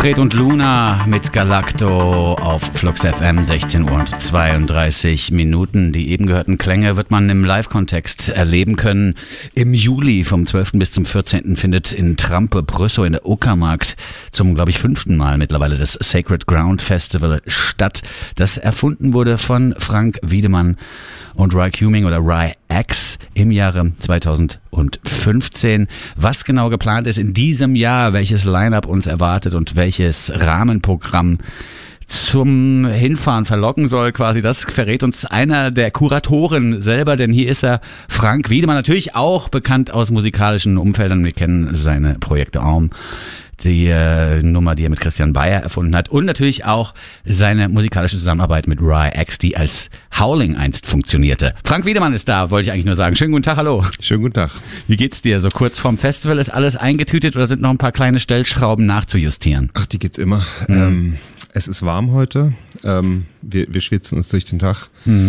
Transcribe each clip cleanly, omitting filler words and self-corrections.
Fred und Luna mit Galacto auf Flux FM, 16 Uhr und 32 Minuten. Die eben gehörten Klänge wird man im Live-Kontext erleben können. Im Juli vom 12. bis zum 14. findet in Trampe-Brüssow in der Uckermark zum, glaube ich, 5. Mal mittlerweile das Sacred Ground Festival statt, das erfunden wurde von Frank Wiedemann und Ry Cuming oder Ry X im Jahre 2015. Was genau geplant ist in diesem Jahr, welches Line-Up uns erwartet und welches Rahmenprogramm zum Hinfahren verlocken soll quasi, das verrät uns einer der Kuratoren selber, denn hier ist er, Frank Wiedemann, natürlich auch bekannt aus musikalischen Umfeldern. Wir kennen seine Projekte Aum, die Nummer, die er mit Christian Bayer erfunden hat und natürlich auch seine musikalische Zusammenarbeit mit Ry X, die als Howling einst funktionierte. Frank Wiedemann ist da, wollte ich eigentlich nur sagen. Schönen guten Tag, hallo. Schönen guten Tag. Wie geht's dir? So kurz vorm Festival, ist alles eingetütet oder sind noch ein paar kleine Stellschrauben nachzujustieren? Ach, die gibt's immer. Es ist warm heute. Wir schwitzen uns durch den Tag.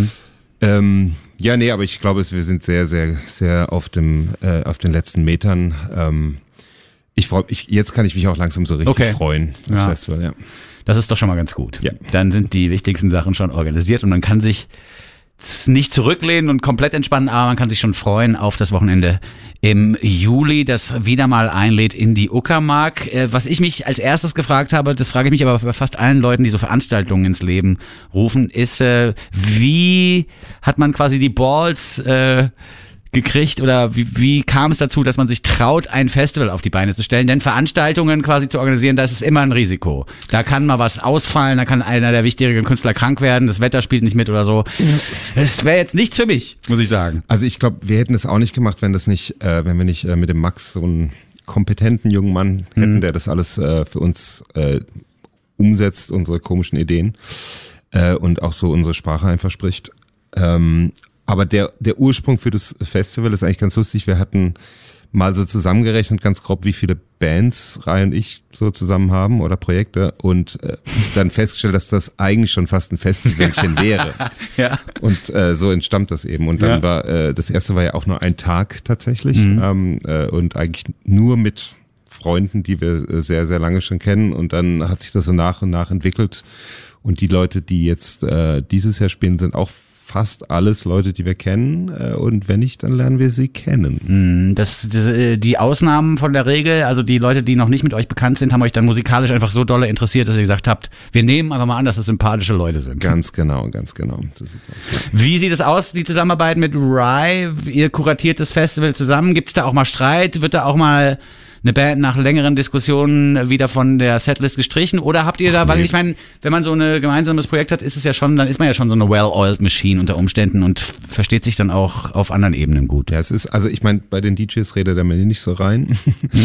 Aber ich glaube, wir sind sehr, sehr, sehr auf den letzten Metern. Jetzt kann ich mich auch langsam so richtig freuen auf das Festival, ja. Das ist doch schon mal ganz gut. Ja. Dann sind die wichtigsten Sachen schon organisiert und man kann sich nicht zurücklehnen und komplett entspannen, aber man kann sich schon freuen auf das Wochenende im Juli, das wieder mal einlädt in die Uckermark. Was ich mich als erstes gefragt habe, das frage ich mich aber bei fast allen Leuten, die so Veranstaltungen ins Leben rufen, ist, wie hat man quasi die Balls gekriegt oder wie kam es dazu, dass man sich traut, ein Festival auf die Beine zu stellen? Denn Veranstaltungen quasi zu organisieren, das ist immer ein Risiko. Da kann mal was ausfallen, da kann einer der wichtigeren Künstler krank werden, das Wetter spielt nicht mit oder so. Das wäre jetzt nichts für mich, muss ich sagen. Also ich glaube, wir hätten es auch nicht gemacht, wenn wir nicht mit dem Max so einen kompetenten jungen Mann hätten, der das alles für uns umsetzt, unsere komischen Ideen und auch so unsere Sprache einfach spricht. Aber der Ursprung für das Festival ist eigentlich ganz lustig. Wir hatten mal so zusammengerechnet, ganz grob, wie viele Bands Ry und ich so zusammen haben oder Projekte und dann festgestellt, dass das eigentlich schon fast ein Festivalchen wäre. Ja. Und so entstammt das eben. Und dann war das erste war ja auch nur ein Tag tatsächlich und eigentlich nur mit Freunden, die wir sehr, sehr lange schon kennen. Und dann hat sich das so nach und nach entwickelt. Und die Leute, die jetzt dieses Jahr spielen, sind auch fast alles Leute, die wir kennen und wenn nicht, dann lernen wir sie kennen. Die Ausnahmen von der Regel, also die Leute, die noch nicht mit euch bekannt sind, haben euch dann musikalisch einfach so dolle interessiert, dass ihr gesagt habt, wir nehmen einfach mal an, dass das sympathische Leute sind. Ganz genau. So sieht's aus. Wie sieht es aus, die Zusammenarbeit mit Ry? Ihr kuratiert das Festival zusammen, gibt es da auch mal Streit? Wird da auch mal eine Band nach längeren Diskussionen wieder von der Setlist gestrichen? Oder habt ihr da, weil ich meine, wenn man so ein gemeinsames Projekt hat, dann ist man ja schon so eine well-oiled Machine unter Umständen und versteht sich dann auch auf anderen Ebenen gut. Ja, also ich meine, bei den DJs redet der Mann nicht so rein.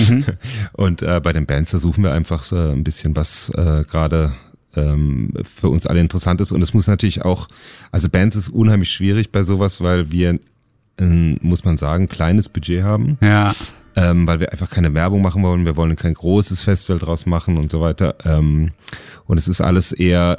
Und bei den Bands, da suchen wir einfach so ein bisschen was gerade für uns alle interessant ist. Und es muss natürlich auch, also Bands ist unheimlich schwierig bei sowas, weil wir, muss man sagen, kleines Budget haben. Ja. Weil wir einfach keine Werbung machen wollen, wir wollen kein großes Festival draus machen und so weiter. Und es ist alles eher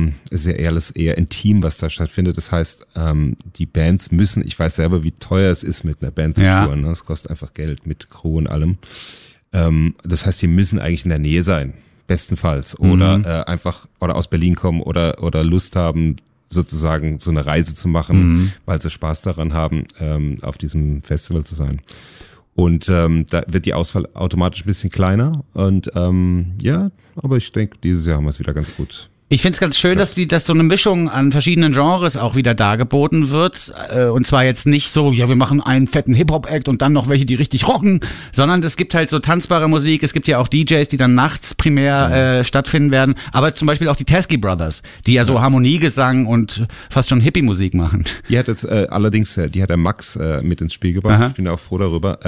intim, was da stattfindet. Das heißt, die Bands müssen, ich weiß selber, wie teuer es ist, mit einer Band zu touren. Ne? Es kostet einfach Geld mit Crew und allem. Das heißt, die müssen eigentlich in der Nähe sein, bestenfalls. Oder oder aus Berlin kommen oder Lust haben, sozusagen so eine Reise zu machen, weil sie Spaß daran haben, auf diesem Festival zu sein. Und da wird die Auswahl automatisch ein bisschen kleiner. Und aber ich denke, dieses Jahr haben wir es wieder ganz gut. Ich finde es ganz schön, dass so eine Mischung an verschiedenen Genres auch wieder dargeboten wird. Und zwar jetzt nicht so, wir machen einen fetten Hip-Hop-Act und dann noch welche, die richtig rocken, sondern es gibt halt so tanzbare Musik. Es gibt ja auch DJs, die dann nachts primär stattfinden werden. Aber zum Beispiel auch die Teskey Brothers, die ja so Harmoniegesang und fast schon Hippie-Musik machen. Die hat jetzt allerdings, die hat der Max mit ins Spiel gebracht. Ich bin auch froh darüber.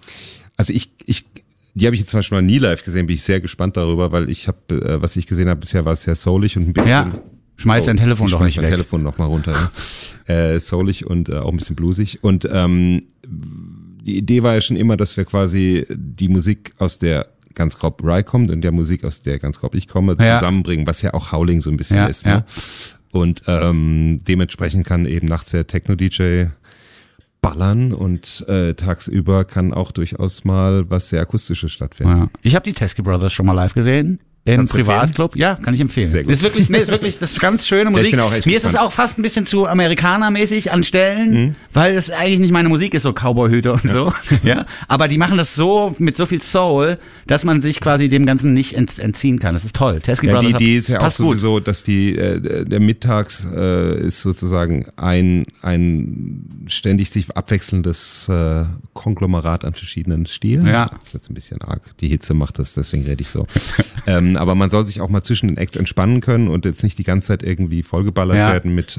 Die habe ich jetzt zum Beispiel noch nie live gesehen, bin ich sehr gespannt darüber, weil ich habe, was ich gesehen habe, bisher war es sehr soulig und ein bisschen... Ja, schmeiß dein Telefon doch nicht weg. Schmeiß mein Telefon noch mal runter. Soulig und auch ein bisschen bluesig. Und die Idee war ja schon immer, dass wir quasi die Musik aus der ganz grob Ry kommt und der Musik, aus der ganz grob ich komme, zusammenbringen, was ja auch Howling so ein bisschen ist. Ne? Und dementsprechend kann eben nachts der Techno-DJ ballern und tagsüber kann auch durchaus mal was sehr Akustisches stattfinden. Ja. Ich habe die Teskey Brothers schon mal live gesehen. Im Privatclub, ja, kann ich empfehlen. Sehr gut. Ist wirklich, das ist ganz schöne Musik. Ja, ich bin auch echt Mir ist es auch fast ein bisschen zu amerikanermäßig an Stellen, weil das eigentlich nicht meine Musik ist, so Cowboy-Hüte und so. Ja. Aber die machen das so mit so viel Soul, dass man sich quasi dem Ganzen nicht entziehen kann. Das ist toll. Teskey Brothers. Die Idee ist ja auch sowieso, dass der Mittags ist sozusagen ein ständig sich abwechselndes Konglomerat an verschiedenen Stilen. Ja. Das ist jetzt ein bisschen arg. Die Hitze macht das, deswegen rede ich so. Aber man soll sich auch mal zwischen den Acts entspannen können und jetzt nicht die ganze Zeit irgendwie vollgeballert werden mit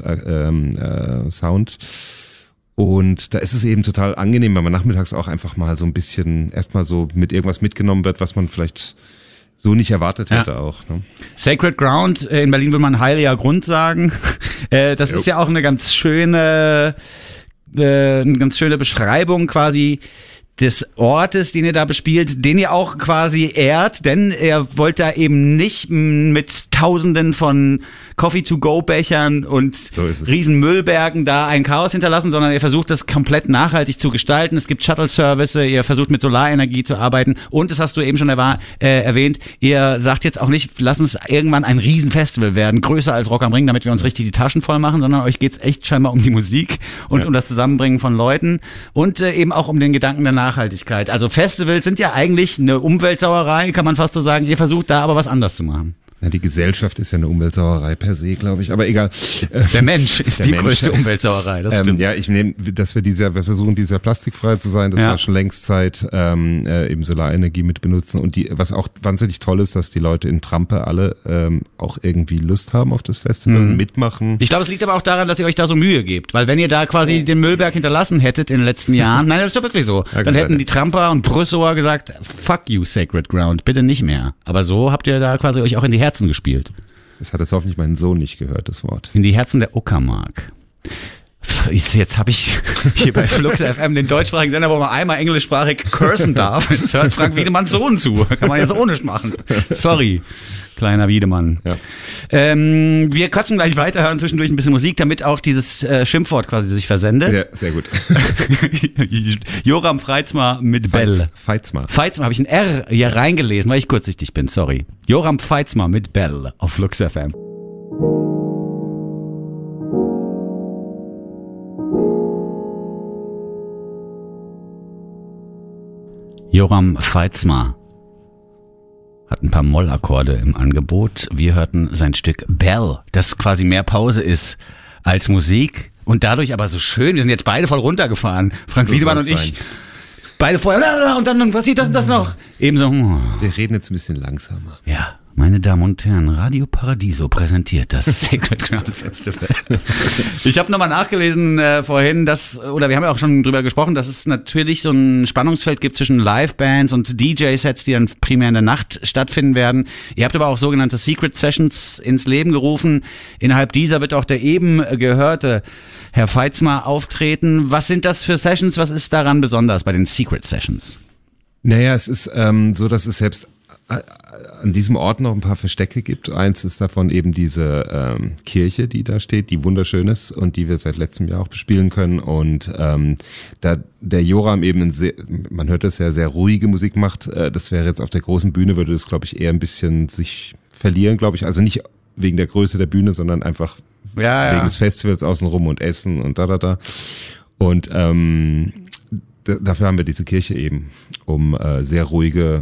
Sound. Und da ist es eben total angenehm, weil man nachmittags auch einfach mal so ein bisschen erstmal so mit irgendwas mitgenommen wird, was man vielleicht so nicht erwartet hätte auch. Ne? Sacred Ground, in Berlin würde man heiliger Grund sagen. Das ist ja auch eine ganz schöne Beschreibung quasi des Ortes, den ihr da bespielt, den ihr auch quasi ehrt, denn ihr wollt da eben nicht mit Tausenden von Coffee-to-go-Bechern und riesen Müllbergen da ein Chaos hinterlassen, sondern ihr versucht das komplett nachhaltig zu gestalten. Es gibt Shuttle-Service, ihr versucht mit Solarenergie zu arbeiten und, das hast du eben schon erwähnt, ihr sagt jetzt auch nicht, lass uns irgendwann ein Riesenfestival werden, größer als Rock am Ring, damit wir uns richtig die Taschen voll machen, sondern euch geht's echt scheinbar um die Musik und um das Zusammenbringen von Leuten und eben auch um den Gedanken der Nachhaltigkeit. Also Festivals sind ja eigentlich eine Umweltsauerei, kann man fast so sagen. Ihr versucht da aber was anders zu machen. Ja, die Gesellschaft ist ja eine Umweltsauerei per se, glaube ich. Aber egal. Der Mensch ist die größte Umweltsauerei, das stimmt. Ja, ich nehme, wir versuchen dieses Jahr plastikfrei zu sein. Das war schon längst Zeit. Eben Solarenergie mit benutzen. Und was auch wahnsinnig toll ist, dass die Leute in Trampe alle auch irgendwie Lust haben auf das Festival und mitmachen. Ich glaube, es liegt aber auch daran, dass ihr euch da so Mühe gebt. Weil wenn ihr da quasi den Müllberg hinterlassen hättet in den letzten Jahren, nein, das ist doch wirklich so. Dann hätten die Tramper und Brüssower gesagt, fuck you, Sacred Ground, bitte nicht mehr. Aber so habt ihr da quasi euch auch in die Herzen gespielt. Das hat jetzt hoffentlich mein Sohn nicht gehört, das Wort. In die Herzen der Uckermark. Jetzt habe ich hier bei Flux FM den deutschsprachigen Sender, wo man einmal englischsprachig cursen darf. Jetzt hört Frank Wiedemanns Sohn zu. Kann man jetzt ohne machen. Sorry, kleiner Wiedemann. Ja. Wir quatschen gleich weiter, hören zwischendurch ein bisschen Musik, damit auch dieses Schimpfwort quasi sich versendet. Ja, sehr gut. Joram Freitsma mit Bell. Feitsma habe ich ein R hier reingelesen, weil ich kurzsichtig bin, sorry. Joram Feitsma mit Bell auf Flux FM. Joram Feitsma hat ein paar Mollakkorde im Angebot. Wir hörten sein Stück Bell, das quasi mehr Pause ist als Musik und dadurch aber so schön. Wir sind jetzt beide voll runtergefahren, Frank Wiedemann und ich. Beide voll, und dann passiert das und das noch. Ebenso. Wir reden jetzt ein bisschen langsamer. Ja. Meine Damen und Herren, Radio Paradiso präsentiert das Sacred Ground Festival. Ich habe nochmal nachgelesen vorhin, wir haben ja auch schon drüber gesprochen, dass es natürlich so ein Spannungsfeld gibt zwischen Live-Bands und DJ-Sets, die dann primär in der Nacht stattfinden werden. Ihr habt aber auch sogenannte Secret Sessions ins Leben gerufen. Innerhalb dieser wird auch der eben gehörte Herr Feitsma auftreten. Was sind das für Sessions? Was ist daran besonders bei den Secret Sessions? Naja, es ist so, dass es selbst an diesem Ort noch ein paar Verstecke gibt. Eins ist davon eben diese Kirche, die da steht, die wunderschön ist und die wir seit letztem Jahr auch bespielen können. Und da der Joram eben man hört das ja, sehr ruhige Musik macht, das wäre jetzt auf der großen Bühne, würde das, glaube ich, eher ein bisschen sich verlieren, glaube ich. Also nicht wegen der Größe der Bühne, sondern einfach wegen des Festivals außenrum und Essen und da. Und dafür haben wir diese Kirche eben, um sehr ruhige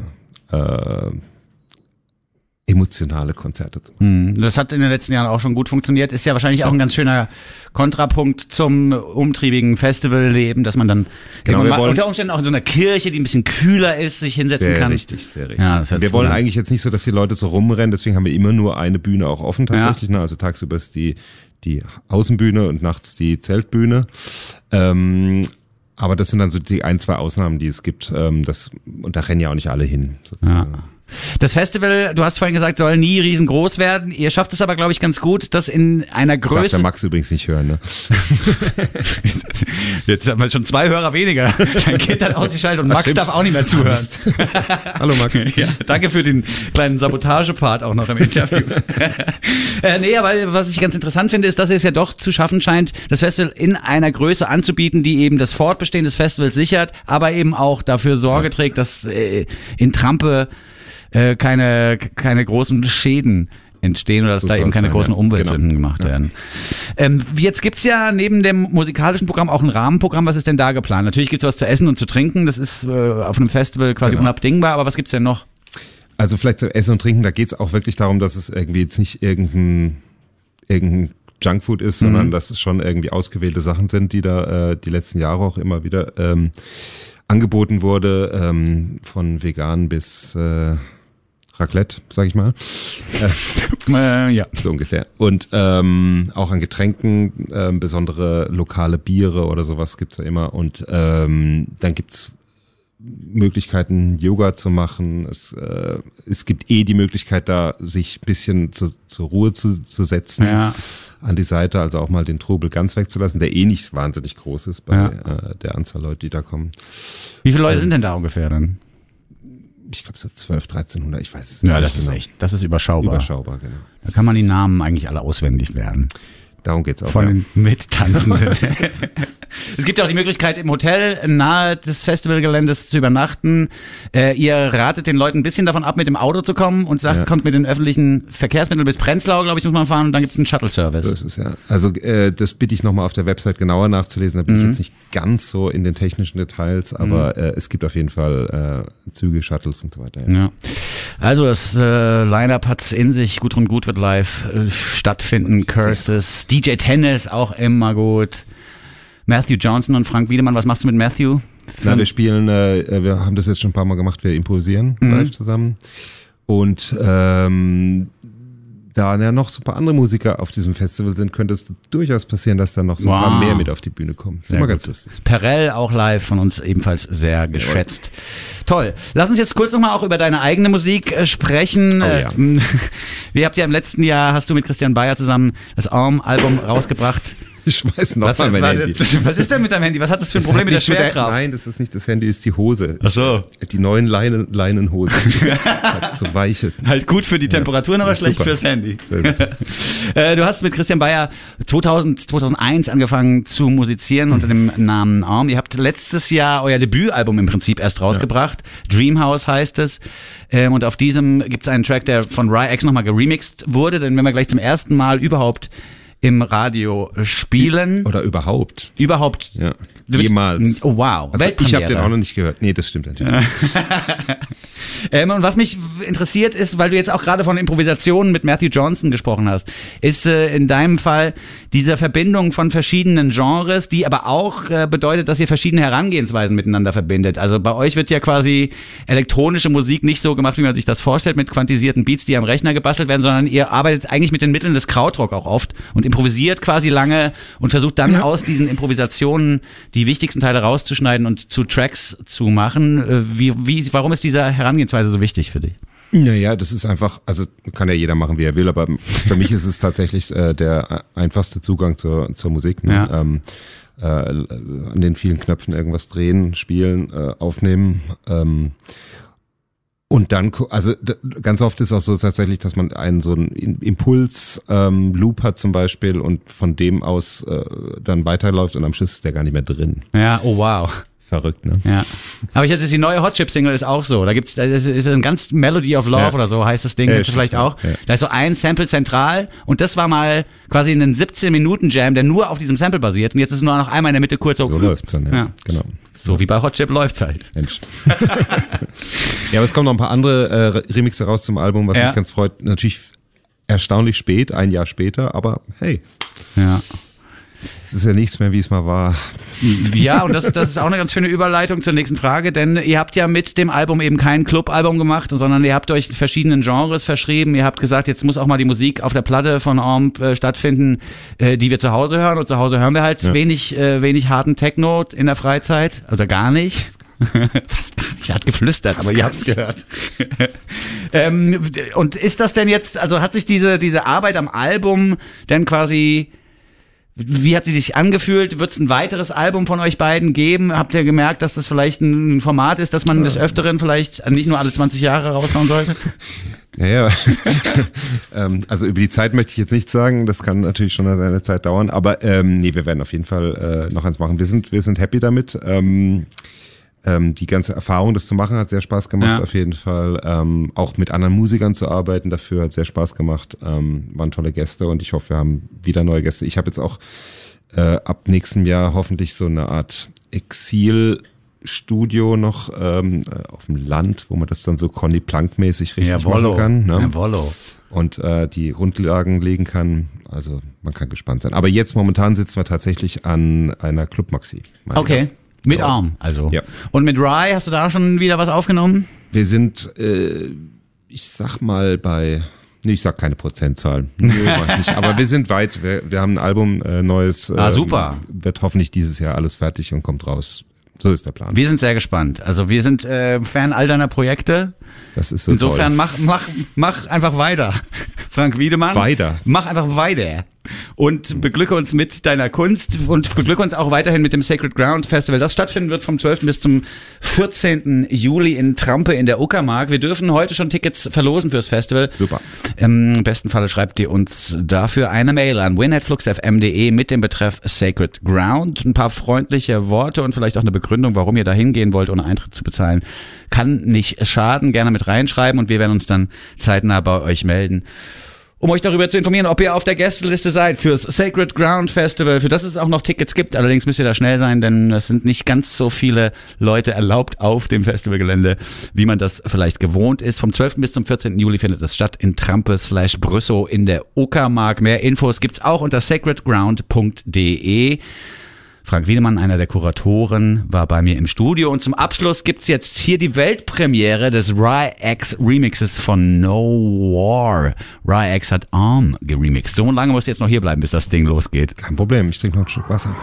emotionale Konzerte zu machen. Das hat in den letzten Jahren auch schon gut funktioniert. Ist ja wahrscheinlich auch ein ganz schöner Kontrapunkt zum umtriebigen Festivalleben, dass man dann unter Umständen auch in so einer Kirche, die ein bisschen kühler ist, sich hinsetzen kann. Sehr richtig. Ja, wir wollen eigentlich jetzt nicht so, dass die Leute so rumrennen, deswegen haben wir immer nur eine Bühne auch offen tatsächlich. Ja. Also tagsüber ist die Außenbühne und nachts die Zeltbühne. Aber das sind dann so die 1-2 Ausnahmen, die es gibt. Und da rennen ja auch nicht alle hin, sozusagen. Ja. Das Festival, du hast vorhin gesagt, soll nie riesengroß werden. Ihr schafft es aber, glaube ich, ganz gut, das in einer Größe... Das darf der Max übrigens nicht hören, ne? Jetzt haben wir schon 2 Hörer weniger. Dein Kind hat ausgeschaltet und Max darf auch nicht mehr zuhören. Hallo Max. Ja, danke für den kleinen Sabotage-Part auch noch im Interview. Nee, aber was ich ganz interessant finde, ist, dass es ja doch zu schaffen scheint, das Festival in einer Größe anzubieten, die eben das Fortbestehen des Festivals sichert, aber eben auch dafür Sorge trägt, dass in Trampe keine großen Schäden entstehen oder dass da eben keine großen Umweltsünden gemacht werden. Jetzt gibt's ja neben dem musikalischen Programm auch ein Rahmenprogramm. Was ist denn da geplant? Natürlich gibt's was zu essen und zu trinken. Das ist auf einem Festival quasi unabdingbar. Aber was gibt's denn noch? Also vielleicht zu Essen und Trinken, da geht's auch wirklich darum, dass es irgendwie jetzt nicht irgendein Junkfood ist, sondern dass es schon irgendwie ausgewählte Sachen sind, die da die letzten Jahre auch immer wieder angeboten wurde, von vegan bis Raclette, sag ich mal. Ja. So ungefähr. Und auch an Getränken, besondere lokale Biere oder sowas gibt's ja immer. Und dann gibt's Möglichkeiten, Yoga zu machen. Es gibt die Möglichkeit, da sich ein bisschen zur Ruhe zu setzen an die Seite, also auch mal den Trubel ganz wegzulassen, der nicht wahnsinnig groß ist bei der Anzahl Leute, die da kommen. Wie viele Leute sind denn da ungefähr dann? Ich glaube so 1200, 1300, ich weiß es nicht. Ja, das ist überschaubar. Überschaubar, genau. Da kann man die Namen eigentlich alle auswendig lernen. Darum geht's auch. Von den Mittanzenden. Es gibt ja auch die Möglichkeit, im Hotel nahe des Festivalgeländes zu übernachten. Ihr ratet den Leuten ein bisschen davon ab, mit dem Auto zu kommen und sagt, kommt mit den öffentlichen Verkehrsmitteln bis Prenzlau, glaube ich, muss man fahren, und dann gibt's einen Shuttle-Service. So ist es, ja. Also das bitte ich nochmal auf der Website genauer nachzulesen. Da bin ich jetzt nicht ganz so in den technischen Details, aber es gibt auf jeden Fall Züge, Shuttles und so weiter. Ja. Also das Line-Up hat's in sich. Gudrun Gut wird live stattfinden. Curses. DJ Tennis auch immer gut. Matthew Johnson und Frank Wiedemann, was machst du mit Matthew? Na, wir spielen, wir haben das jetzt schon ein paar Mal gemacht, wir improvisieren live zusammen. Und da ja noch so ein paar andere Musiker auf diesem Festival sind, könnte es durchaus passieren, dass da noch so ein paar mehr mit auf die Bühne kommen. Das ist immer ganz lustig. Perrell auch live, von uns ebenfalls sehr geschätzt. Toll. Lass uns jetzt kurz nochmal auch über deine eigene Musik sprechen. Wir habt ja im letzten Jahr, hast du mit Christian Baier zusammen das Album rausgebracht. Ich schmeiß noch mal mein Handy. Was ist denn mit deinem Handy? Was hat das für ein Problem mit der Schwerkraft? Nein, das ist nicht das Handy, das ist die Hose. Ach so. Die neuen Leinenhosen. So weiche. Halt gut für die Temperaturen, aber schlecht super. fürs Handy. So ist es. Du hast mit Christian Baier 2001 angefangen zu musizieren unter dem Namen Arm. Ihr habt letztes Jahr euer Debütalbum im Prinzip erst rausgebracht. Dreamhouse heißt es. Und auf diesem gibt es einen Track, der von Ry-X nochmal geremixed wurde. Den werden wir gleich zum ersten Mal überhaupt im Radio spielen. Oder überhaupt. Ja. Jemals. Oh, wow. Also ich habe den auch noch nicht gehört. Nee, das stimmt natürlich. Und was mich interessiert ist, weil du jetzt auch gerade von Improvisationen mit Matthew Johnson gesprochen hast, ist in deinem Fall diese Verbindung von verschiedenen Genres, die aber auch bedeutet, dass ihr verschiedene Herangehensweisen miteinander verbindet. Also bei euch wird ja quasi elektronische Musik nicht so gemacht, wie man sich das vorstellt, mit quantisierten Beats, die am Rechner gebastelt werden, sondern ihr arbeitet eigentlich mit den Mitteln des Krautrock auch oft und improvisiert quasi lange und versucht dann aus diesen Improvisationen die wichtigsten Teile rauszuschneiden und zu Tracks zu machen. Warum ist diese Herangehensweise so wichtig für dich? Naja, das ist einfach, also kann ja jeder machen, wie er will, aber für mich ist es tatsächlich der einfachste Zugang zur Musik. Ne? Ja. An den vielen Knöpfen irgendwas drehen, spielen, aufnehmen. Und dann, also ganz oft ist auch so tatsächlich, dass man so einen Impuls-Loop hat zum Beispiel und von dem aus dann weiterläuft und am Schluss ist der gar nicht mehr drin. Ja, oh wow. Verrückt, ne? Ja. Aber jetzt ist die neue Hot Chip Single ist auch so. Da ist ein ganz Melody of Love oder so heißt das Ding. Kennst du vielleicht auch? Ja. Da ist so ein Sample zentral und das war mal quasi ein 17-Minuten-Jam, der nur auf diesem Sample basiert und jetzt ist nur noch einmal in der Mitte kurz so läuft's dann, ja. Genau. So wie bei Hot Chip läuft's halt. Mensch. Ja, aber es kommen noch ein paar andere Remixe raus zum Album, was mich ganz freut. Natürlich erstaunlich spät, ein Jahr später, aber hey. Ja. Es ist ja nichts mehr, wie es mal war. Ja, und das ist auch eine ganz schöne Überleitung zur nächsten Frage, denn ihr habt ja mit dem Album eben kein Clubalbum gemacht, sondern ihr habt euch verschiedenen Genres verschrieben. Ihr habt gesagt, jetzt muss auch mal die Musik auf der Platte von Orm stattfinden, die wir zu Hause hören. Und zu Hause hören wir halt wenig harten Techno in der Freizeit oder gar nicht. Fast gar nicht, er hat geflüstert, aber ihr habt's gehört. Und ist das denn jetzt, also hat sich diese Arbeit am Album denn quasi... Wie hat sie sich angefühlt? Wird es ein weiteres Album von euch beiden geben? Habt ihr gemerkt, dass das vielleicht ein Format ist, dass man des Öfteren vielleicht nicht nur alle 20 Jahre raushauen sollte? Naja, also über die Zeit möchte ich jetzt nichts sagen. Das kann natürlich schon eine Zeit dauern. Aber nee, wir werden auf jeden Fall noch eins machen. Wir sind happy damit. Die ganze Erfahrung, das zu machen, hat sehr Spaß gemacht, auf jeden Fall. Auch mit anderen Musikern zu arbeiten, dafür hat sehr Spaß gemacht. Waren tolle Gäste und ich hoffe, wir haben wieder neue Gäste. Ich habe jetzt auch ab nächstem Jahr hoffentlich so eine Art Exil-Studio noch auf dem Land, wo man das dann so Conny Plank-mäßig richtig machen kann. Ne? Und die Grundlagen legen kann. Also man kann gespannt sein. Aber jetzt momentan sitzen wir tatsächlich an einer Club-Maxi. Okay. Mit Arm, also. Ja. Und mit Rye, hast du da schon wieder was aufgenommen? Wir sind, ich sag mal ich sag keine Prozentzahl. Nö, mach ich nicht. Aber wir sind weit. Wir haben ein Album, neues. Super. Wird hoffentlich dieses Jahr alles fertig und kommt raus. So ist der Plan. Wir sind sehr gespannt. Also wir sind Fan all deiner Projekte. Das ist so Insofern toll. mach einfach weiter. Frank Wiedemann. Mach einfach weiter. Und beglücke uns mit deiner Kunst und beglücke uns auch weiterhin mit dem Sacred Ground Festival, das stattfinden wird vom 12. bis zum 14. Juli in Trampe in der Uckermark. Wir dürfen heute schon Tickets verlosen fürs Festival. Super. Im besten Falle schreibt ihr uns dafür eine Mail an win@fluxfm.de mit dem Betreff Sacred Ground. Ein paar freundliche Worte und vielleicht auch eine Begründung, warum ihr da hingehen wollt, ohne Eintritt zu bezahlen. Kann nicht schaden. Gerne mit reinschreiben und wir werden uns dann zeitnah bei euch melden, um euch darüber zu informieren, ob ihr auf der Gästeliste seid fürs Sacred Ground Festival, für das es auch noch Tickets gibt. Allerdings müsst ihr da schnell sein, denn es sind nicht ganz so viele Leute erlaubt auf dem Festivalgelände, wie man das vielleicht gewohnt ist. Vom 12. bis zum 14. Juli findet es statt in Trampe/Brüssow in der Uckermark. Mehr Infos gibt's auch unter sacredground.de. Frank Wiedemann, einer der Kuratoren, war bei mir im Studio. Und zum Abschluss gibt's jetzt hier die Weltpremiere des Rye-X Remixes von No War. Rye-X hat Arm geremixt. So lange musst du jetzt noch hier bleiben, bis das Ding losgeht. Kein Problem, ich trinke noch ein Stück Wasser.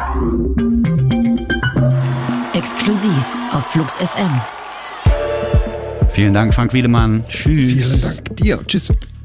Exklusiv auf Flux FM. Vielen Dank, Frank Wiedemann. Tschüss. Vielen Dank dir. Tschüss.